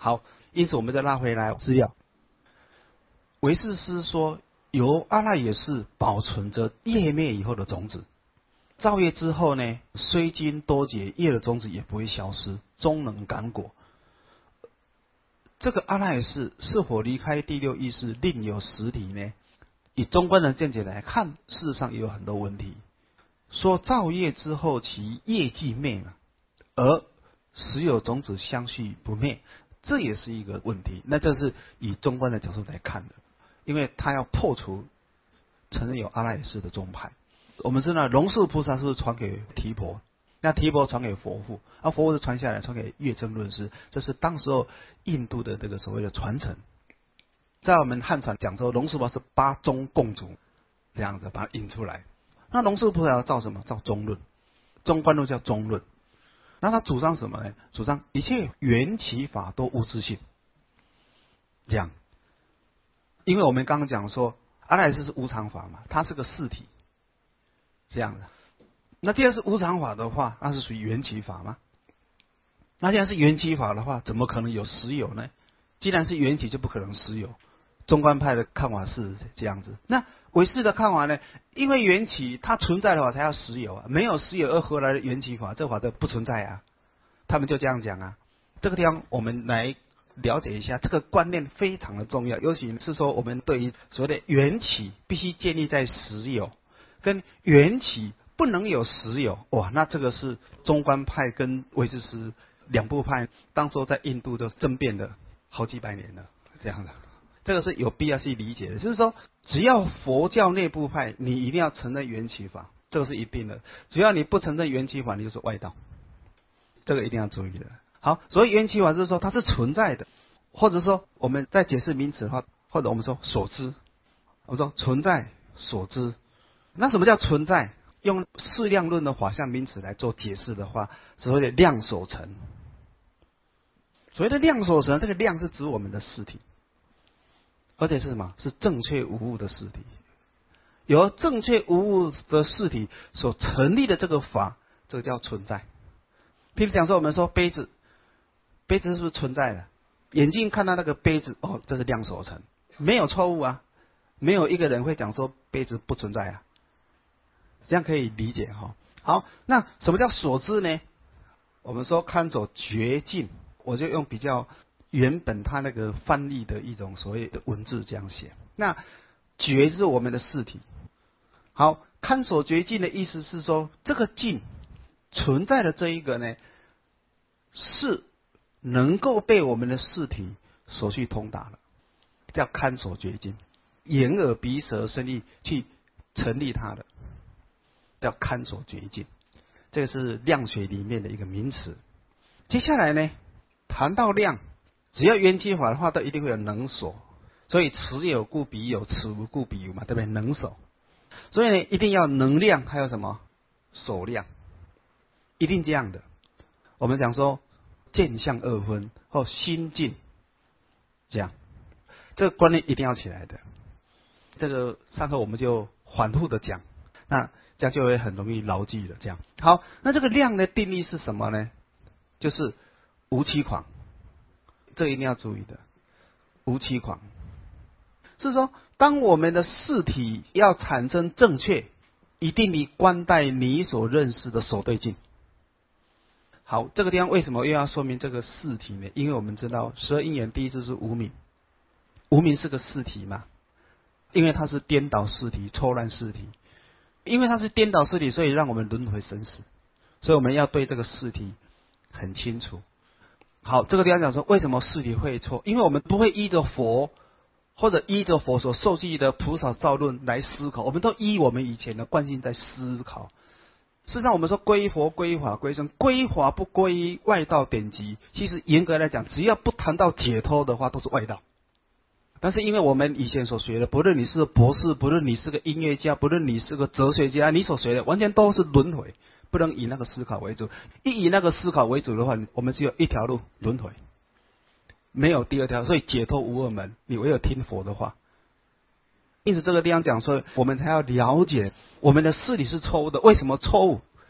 好，因此我们再拉回来资料，唯识师说，由阿赖耶识保存着业灭以后的种子，造业之后呢，虽经多劫，业的种子也不会消失，终能感果。这个阿赖耶识是否离开第六意识另有实体呢？以中观的见解来看，事实上也有很多问题。说造业之后，其业既灭了，而实有种子相续不灭，这也是一个问题。那这是以中观的角度来看的，因为他要破除承认有阿赖耶识的宗派。我们知道龙树菩萨是传给提婆，那提婆传给佛父，而佛父是传下来传给月称论师，这是当时候印度的这个所谓的传承。在我们汉传讲说，龙树菩萨是八宗共主，这样子把它引出来。那龙树菩萨要造什么？造中论，中观论叫中论。那他主张什么呢？主张一切缘起法都无自性，这样。因为我们刚刚讲说，阿赖耶识是无常法嘛，它是个事体，这样的。那既然是无常法的话，那是属于缘起法吗？那既然是缘起法的话，怎么可能有实有呢？既然是缘起，就不可能实有。中观派的看法是这样子。那唯识的看法呢？因为缘起它存在的话，才要实有啊，没有实有而何来的缘起法？这法的不存在啊。他们就这样讲啊。这个地方我们来了解一下，这个观念非常的重要，尤其是说我们对于所谓的缘起必须建立在实有，跟缘起不能有实有，哇，那这个是中观派跟唯识师两部派当初在印度都争辩的好几百年了，这样的。这个是有必要去理解的，就是说，只要佛教内部派，你一定要承认缘起法，这个是一定的。只要你不承认缘起法，你就是外道，这个一定要注意的。好，所以缘起法就是说它是存在的，或者说我们在解释名词的话，或者我们说所知，我们说存在所知。那什么叫存在？用适量论的法相名词来做解释的话，所谓的量所成。所谓的量所成，这个量是指我们的实体。而且是什么？是正确无误的实体。由正确无误的实体所成立的这个法，这个叫存在。譬如讲说，我们说杯子，杯子是不是存在的？眼睛看到那个杯子，哦，这是量所成，没有错误啊。没有一个人会讲说杯子不存在啊，这样可以理解哈。好，那什么叫所知呢？我们说看走绝境，我就用比较原本他那个翻译的一种所谓的文字这样写。那觉是我们的事体。好，看所觉境的意思是说，这个境存在的这一个呢，是能够被我们的事体所去通达的，叫看所觉境。眼耳鼻舌身意去成立它的，叫看所觉境。这个是量学里面的一个名词。接下来呢，谈到量，只要缘起法的话，都一定会有能所，所以此有故彼有，此无故彼无嘛，对不对？能所，所以呢，一定要能量，还有什么所量，一定这样的。我们讲说见相二分或心境，这样，这个观念一定要起来的。这个上课我们就反复的讲，那这样就会很容易牢记了。这样好，那这个量的定义是什么呢？就是无欺诳。这一定要注意的，无欺诳是说，当我们的事体要产生正确，一定你观待你所认识的所对境。好，这个地方为什么又要说明这个事体呢？因为我们知道十二因缘第一支是无明，无明是个事体嘛，因为它是颠倒事体、错乱事体，因为它是颠倒事体，所以让我们轮回生死，所以我们要对这个事体很清楚。好，这个地方讲说，为什么事体会错？因为我们不会依着佛或者依着佛所受记的菩萨造论来思考，我们都依我们以前的惯性在思考。事实上，我们说归佛、归法、归僧，归法不归外道典籍。其实严格来讲，只要不谈到解脱的话，都是外道。但是因为我们以前所学的，不论你是博士，不论你是个音乐家，不论你是个哲学家，你所学的完全都是轮回。不能以那个思考为主，以那个思考为主的话，我们只有一条路，轮回，没有第二条，所以解脱无二门，你唯有听佛的话。因此这个地方讲说，我们才要了解我们的事理是错误的。为什么错误？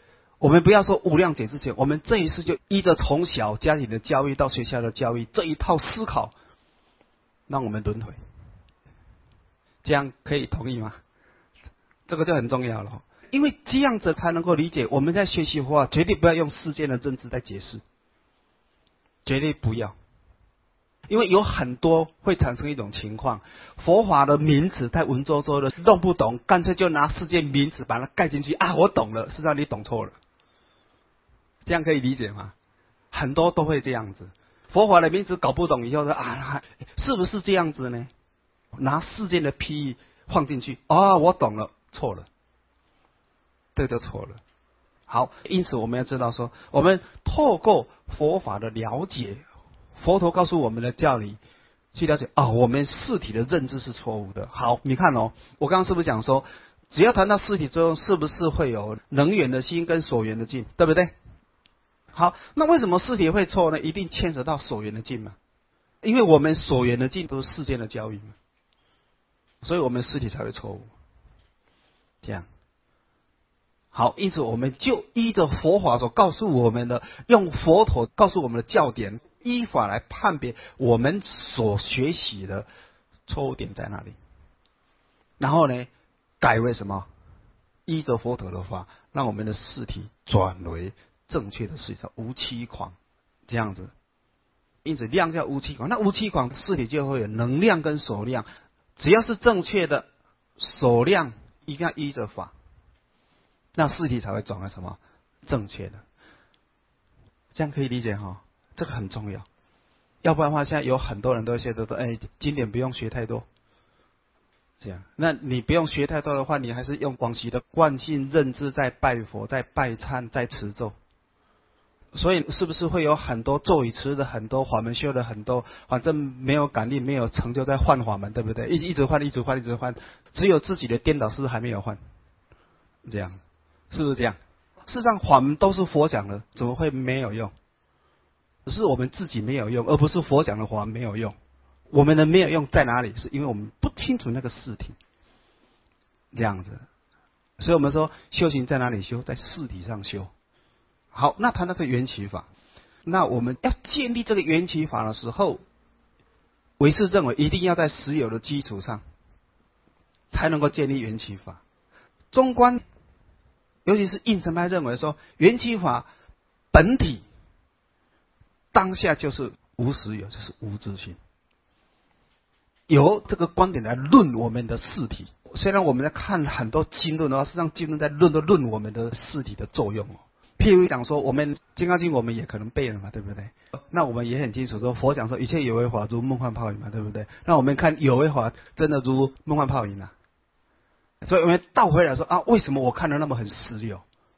我们不要说无量劫之前，我们这一世就依着从小家庭的教育到学校的教育这一套思考，让我们轮回。这样可以同意吗？这个就很重要了，因为这样子才能够理解。我们在学习佛法，绝对不要用世间的认知在解释，绝对不要。因为有很多会产生一种情况，佛法的名词太文绉绉的，弄不懂，干脆就拿世界名词把它盖进去啊，我懂了，实际上你懂错了。这样可以理解吗？很多都会这样子，佛法的名词搞不懂以后说啊，是不是这样子呢？拿世间的譬喻放进去，哦，我懂了，错了，这就错了。好，因此我们要知道说，我们透过佛法的了解，佛陀告诉我们的教理，去了解我们四体的认知是错误的。好，你看我刚刚是不是讲说，只要谈到四体作用，是不是会有能缘的心跟所缘的境，对不对？好，那为什么四体会错呢？一定牵扯到所缘的境嘛，因为我们所缘的境都是世间的教育嘛，所以我们四体才会错误。这样。好，因此我们就依着佛法所告诉我们的，用佛陀告诉我们的教典，依法来判别我们所学习的错误点在哪里。然后呢，改为什么？依着佛陀的话，让我们的四体转为正确的四体，无欺诳，这样子。因此量叫无欺诳，那无欺诳四体就会有能量跟所量，只要是正确的所量，一定要依着法。那四体才会转为什么？正确的，这样可以理解哈？这个很重要，要不然的话，现在有很多人都觉得说，经典不用学太多，这样，那你不用学太多的话，你还是用往昔的惯性认知在拜佛、在拜忏、在持咒，所以是不是会有很多咒语持的很多，法门修的很多，反正没有感力、没有成就在换法门，对不对？一直换，一直换，一直换，只有自己的颠倒师还没有换，这样。是不是这样？事实上，法门都是佛讲的，怎么会没有用？只是我们自己没有用，而不是佛讲的法门没有用。我们的没有用在哪里？是因为我们不清楚那个事体，这样子。所以我们说修行在哪里修？在事体上修。好，那谈到这个缘起法，那我们要建立这个缘起法的时候，唯识认为一定要在实有的基础上，才能够建立缘起法。中观尤其是应成派认为说，缘起法本体当下就是无实有，就是无自性。由这个观点来论我们的四体。虽然我们在看很多经论的话，实际上经论在论我们的四体的作用。譬如讲说，我们《金刚经》我们也可能背了嘛，对不对？那我们也很清楚说，佛讲说一切有为法如梦幻泡影嘛，对不对？那我们看有为法真的如梦幻泡影啊。所以我们倒回来说为什么我看得那么很实有？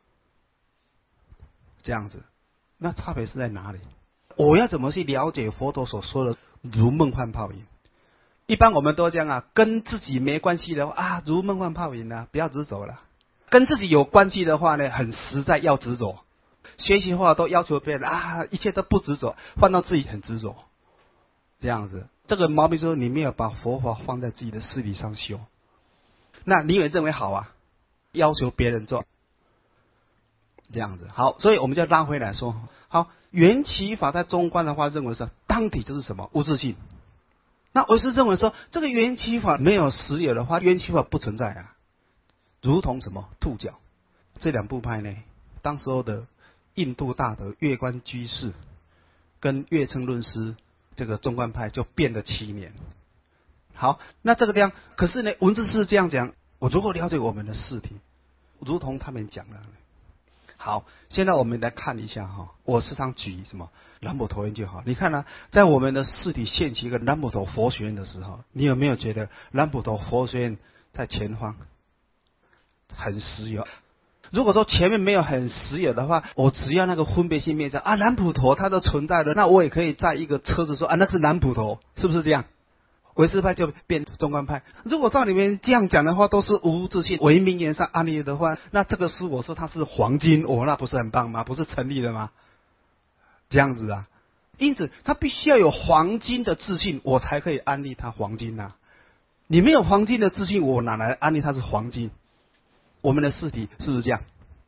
这样子，那差别是在哪里？我要怎么去了解佛陀所说的如梦幻泡影？一般我们都这样跟自己没关系的话如梦幻泡影不要执着了。跟自己有关系的话呢，很实在要执着。学习话都要求别人一切都不执着，换到自己很执着，这样子。这个毛病说你没有把佛法放在自己的事理上修。那你也认为好要求别人做，这样子。好，所以我们就拉回来说，好，缘起法在中观的话认为是当体就是什么？无自性。那我是认为说，这个缘起法没有实有的话，缘起法不存在如同什么兔角。这两部派呢，当时候的印度大德月观居士跟月称论师这个中观派就辩了7年。好，那这个地方，可是呢，文字是这样讲。我如果了解我们的事体，如同他们讲的。好，现在我们来看一下我时常举什么南普陀院就好。你看在我们的事体现起一个南普陀佛学院的时候，你有没有觉得南普陀佛学院在前方很实有？如果说前面没有很实有的话，我只要那个分别性灭障南普陀它都存在的，那我也可以在一个车子说那是南普陀，是不是这样？唯识派就变中观派。如果照你们这样讲的话，都是无自性，唯名言上安立的话，那这个书我说它是黄金那不是很棒吗？不是成立的吗？这样子因此它必须要有黄金的自信，我才可以安立它黄金你没有黄金的自信，我哪来安立它是黄金？我们的事体是不是这样？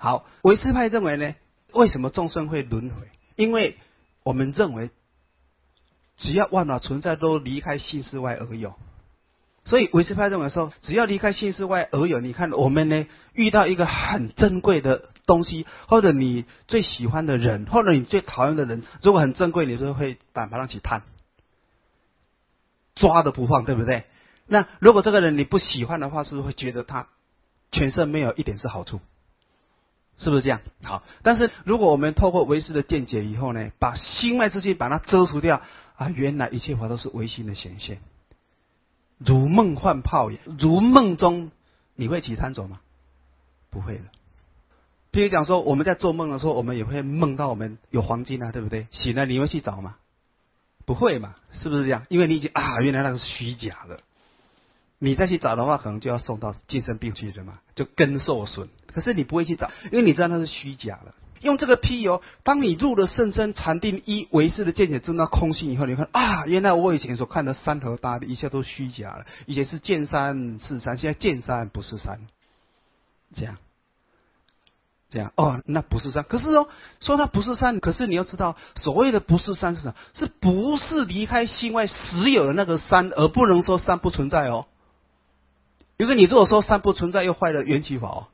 好，唯识派认为呢，为什么众生会轮回？因为我们认为，只要万法存在，都离开性事外而有。所以唯识派认为说，只要离开性事外而有，你看我们呢，遇到一个很珍贵的东西，或者你最喜欢的人，或者你最讨厌的人，如果很珍贵，你就会把它去贪，抓着不放，对不对？那如果这个人你不喜欢的话，是不是会觉得他全身没有一点是好处？是不是这样？好，但是如果我们透过唯识的见解以后呢，把心外之心把它遮除掉啊，原来一切法都是唯心的显现。如梦幻泡也，如梦中你会起贪着吗？不会的。譬如讲说，我们在做梦的时候，我们也会梦到我们有黄金啊，对不对？醒了你会去找吗？不会嘛，是不是这样？因为你已经原来那个是虚假的，你再去找的话，可能就要送到精神病去了嘛，就根受损。可是你不会去找，因为你知道那是虚假的。用这个譬喻，当你入了甚深禅定一唯识的见解，证到空性以后，你看原来我以前所看的山河大地，一切都虚假了。以前是见山是山，现在见山不是山，这样那不是山。可是说它不是山，可是你要知道，所谓的不是山是什么？是不是离开心外实有的那个山，而不能说山不存在哦？因为你如果说山不存在，又坏了缘起法哦。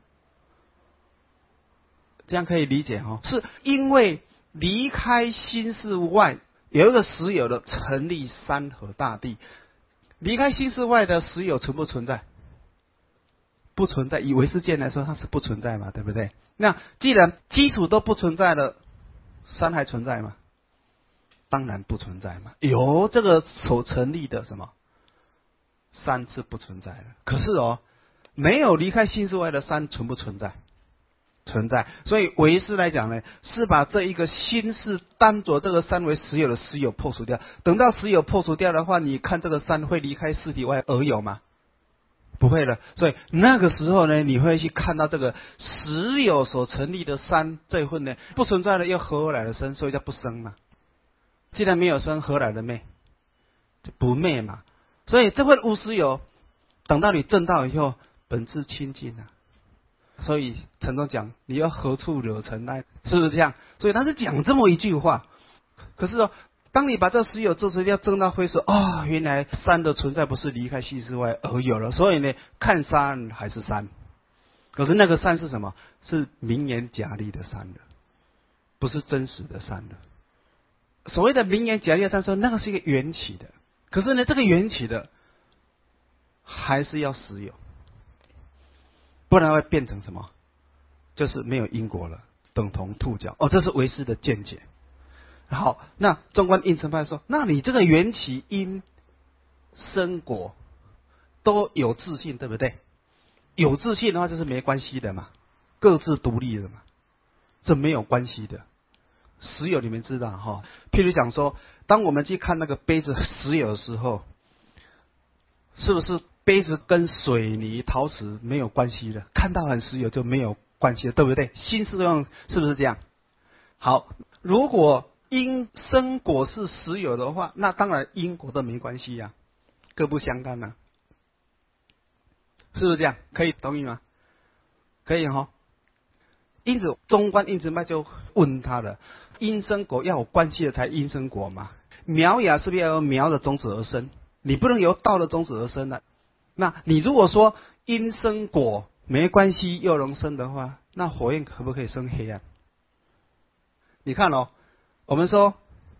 这样可以理解是因为离开心事外有一个实有的成立山河大地，离开心事外的实有存不存在？不存在。以唯识见来说，它是不存在嘛，对不对？那既然基础都不存在了，山还存在吗？当然不存在嘛。由这个所成立的什么山是不存在的。可是没有离开心事外的山存不存在？存在。所以唯识来讲呢，是把这一个心事当作这个山为实有的实有破除掉。等到实有破除掉的话，你看这个山会离开实体外而有吗？不会的。所以那个时候呢，你会去看到这个实有所成立的山这一份呢不存在了，又何而来的生？所以叫不生嘛。既然没有生，何来的灭？就不灭嘛。所以这份无实有，等到你证道以后，本质清净啊。所以禅宗讲，你要何处惹尘埃，是不是这样？所以他是讲这么一句话。可是当你把这实有做出要证到会说原来山的存在不是离开心事外而有了，所以呢，看山还是山。可是那个山是什么？是名言假立的山的，不是真实的山的。所谓的名言假立的山说，那个是一个缘起的。可是呢，这个缘起的还是要实有。不然会变成什么？就是没有因果了，等同兔角。这是唯识的见解。好，那中观应成派说，那你这个缘起因生果都有自性，对不对？有自性的话，就是没关系的嘛，各自独立的嘛，这没有关系的。实有你们知道譬如讲说，当我们去看那个杯子实有的时候，是不是杯子跟水泥陶瓷没有关系的？看到很实有就没有关系的，对不对？心是用是不是这样？好，如果因生果是实有的话，那当然因果都没关系呀，各不相干啊，是不是这样？可以同意吗？可以因此中观应成派就问他了，因生果要有关系的才因生果嘛？苗芽是不是要由苗的种子而生？你不能由道的种子而生的。那你如果说因生果没关系又能生的话，那火焰可不可以生黑暗？你看我们说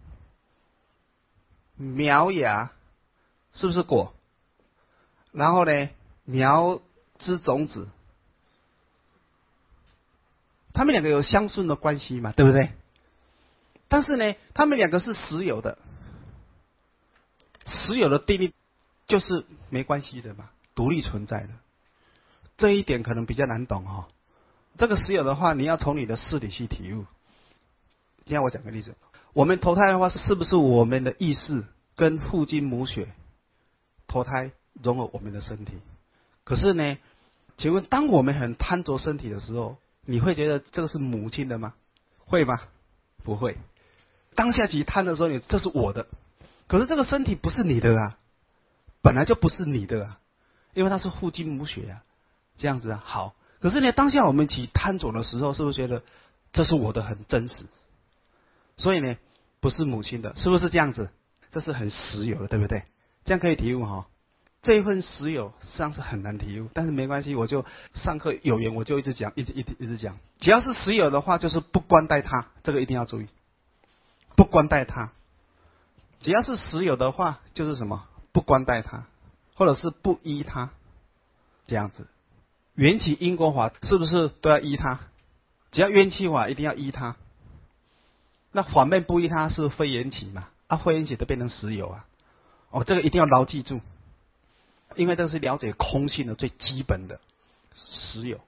苗芽是不是果？然后呢，苗之种子，他们两个有相顺的关系嘛，对不对？但是呢，他们两个是实有的，实有的定律就是没关系的嘛，独立存在的。这一点可能比较难懂这个实有的话，你要从你的事理去体悟。今天我讲个例子，我们投胎的话，是不是我们的意识跟父精母血投胎融合我们的身体？可是呢，请问当我们很贪着身体的时候，你会觉得这个是母亲的吗？会吗？不会。当下起贪的时候，这是我的，可是这个身体不是你的啊，本来就不是你的啊，因为它是父精母血啊，这样子啊。好， 可是呢，当下我们起贪着的时候，是不是觉得这是我的很真实？所以呢，不是母亲的，是不是这样子？这是很实有的，对不对？这样可以体悟哈。这一份实有实际上是很难体悟，但是没关系，我就上课有缘我就一直讲，一直讲。只要是实有的话，就是不关待他，这个一定要注意，不关待他。只要是实有的话，就是什么？不关待他，或者是不依他，这样子。缘起因果法是不是都要依他？只要缘起法一定要依他。那反面不依他是非缘起嘛？非缘起都变成实有啊。这个一定要牢记住，因为这个是了解空性的最基本的实有。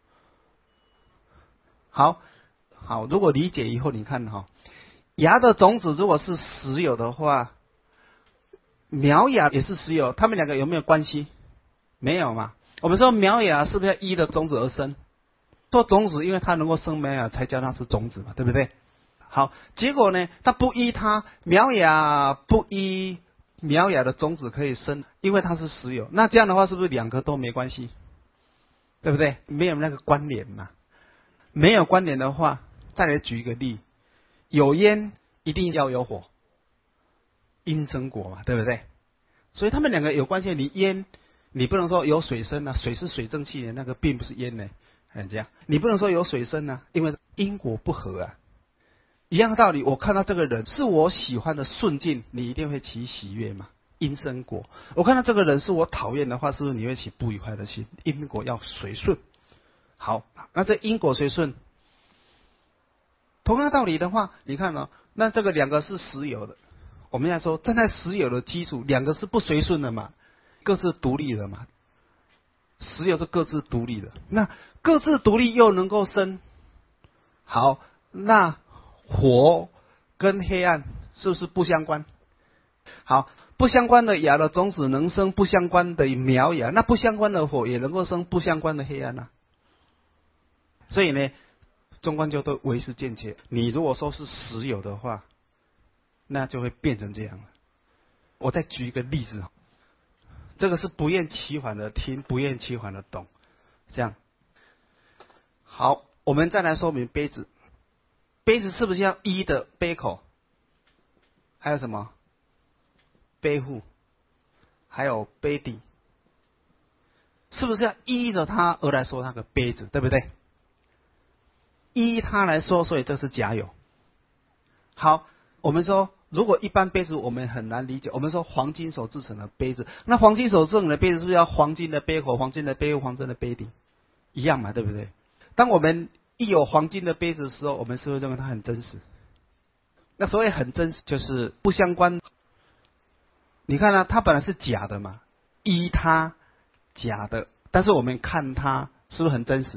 好，如果理解以后，你看哈，芽的种子如果是实有的话，苗芽也是实有，它们两个有没有关系？没有嘛。我们说苗芽是不是要依的种子而生？做种子，因为它能够生苗芽，才叫它是种子嘛，对不对？好，结果呢，它不依它，苗芽不依苗芽的种子可以生，因为它是实有。那这样的话，是不是两个都没关系？对不对？没有那个关联嘛。没有关联的话，再来举一个例，有烟一定要有火，因生果嘛，对不对？所以他们两个有关系。你烟，你不能说有水生啊，水是水蒸气的，那个并不是烟呢。这样，你不能说有水生啊，因为因果不合啊。一样的道理，我看到这个人是我喜欢的顺境，你一定会起喜悦嘛，因生果。我看到这个人是我讨厌的话，是不是你会起不愉快的心？因果要随顺。好，那这因果随顺，同样道理的话，你看那这个两个是实有的，我们要说站在实有的基础，两个是不随顺的嘛，各自独立的嘛。实有是各自独立的，那各自独立又能够生。好，那火跟黑暗是不是不相关？好，不相关的芽的种子能生不相关的苗芽，那不相关的火也能够生不相关的黑暗啊。所以呢，中观就都唯识见解。你如果说是实有的话，那就会变成这样了。我再举一个例子，这个是不厌其烦的听，不厌其烦的懂。这样，好，我们再来说明杯子。杯子是不是要依的杯口？还有什么？杯腹，还有杯底，是不是要依着它而来说那个杯子，对不对？依它来说，所以这是假有。好，我们说，如果一般杯子我们很难理解，我们说黄金所制成的杯子，那黄金所制成的杯子是不是要黄金的杯口、黄金的杯腹、黄金的杯底，一样嘛，对不对？当我们一有黄金的杯子的时候，我们是不是认为它很真实？那所谓很真实，就是不相关。你看它本来是假的嘛，依它假的，但是我们看它是不是很真实？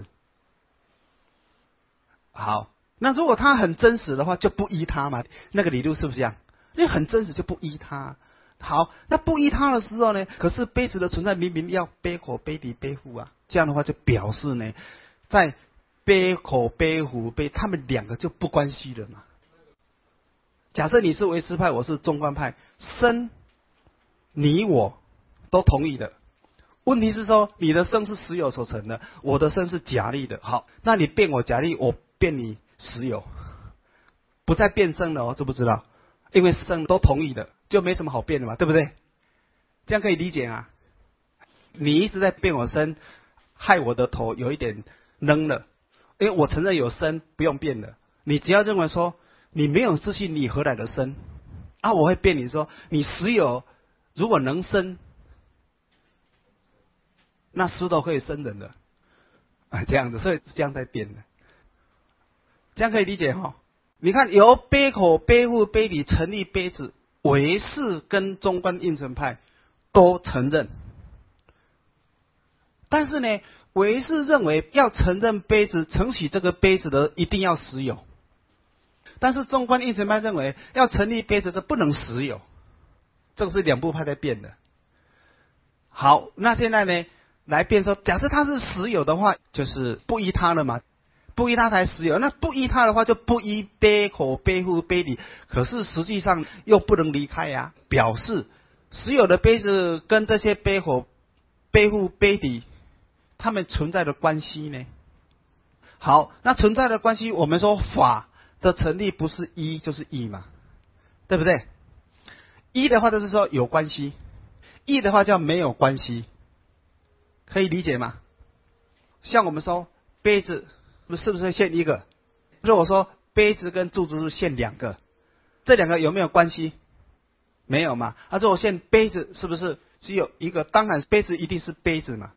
好，那如果它很真实的话，就不依它嘛。那个理论是不是这样？因为很真实就不依它。好，那不依它的时候呢，可是杯子的存在明明要杯口、杯底、杯腹啊，这样的话就表示呢，在杯口、杯腹、他们两个就不关系了嘛。假设你是唯识派，我是中观派，生你我都同意的。问题是说，你的生是实有所成的，我的生是假立的。好，那你变我假立，我变你实有，不再变生了知不知道？因为生都同意的，就没什么好变的嘛，对不对？这样可以理解啊？你一直在变我生，害我的头有一点扔了，因为我承认有生，不用变了。你只要认为说你没有自信，你何来的生啊？我会变你说你实有，如果能生，那石头可以生人的这样子，所以这样在变的，这样可以理解哈？你看，由杯口、杯腹、杯底成立杯子，唯识跟中观应成派都承认，但是呢，唯识认为要承认杯子承起这个杯子的一定要实有，但是中观应成派认为要成立杯子的不能实有，这个是两部派在变的。好，那现在呢？来变说，假设它是实有的话，就是不依它了嘛，不依它才实有。那不依它的话，就不依杯口、杯腹、杯底。可是实际上又不能离开呀，表示实有的杯子跟这些杯口、杯腹、杯底它们存在的关系呢？好，那存在的关系，我们说法的成立不是一就是异嘛，对不对？一的话就是说有关系，异的话叫没有关系，可以理解吗？像我们说杯子是不是限一个？如果说杯子跟柱子是限两个，这两个有没有关系？没有嘛。如果限杯子是不是只有一个？当然杯子一定是杯子嘛。